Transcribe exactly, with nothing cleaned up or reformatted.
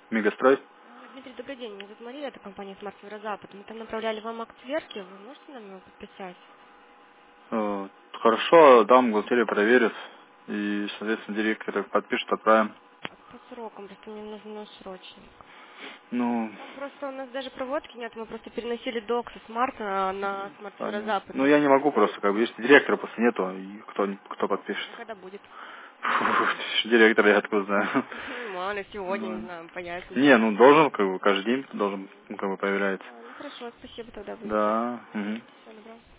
Мегастрой? А, Дмитрий, добрый день. Меня зовут Мария, это компания Smart Северо-Запад. Мы там направляли вам акт сверки, вы можете нам его подписать? Э, Хорошо, дам бухгалтерия проверит. И, соответственно, директор подпишет, отправим. По срокам, просто мне нужен срочник. Ну, Ну, просто у нас даже проводки нет, мы просто переносили док со смарта на смарт понятно. Северо-Запад. Ну, я не могу просто, как бы, если директора просто нету, и кто, кто подпишет? А когда будет? Фу, директор я откуда знаю. Ну, мало ли, сегодня, не Ну, знаю, появится. не, ну, должен, как бы, каждый день должен, ну, как бы, появляется. А, ну хорошо, спасибо, тогда буду ждать. Да, угу. Всего доброго.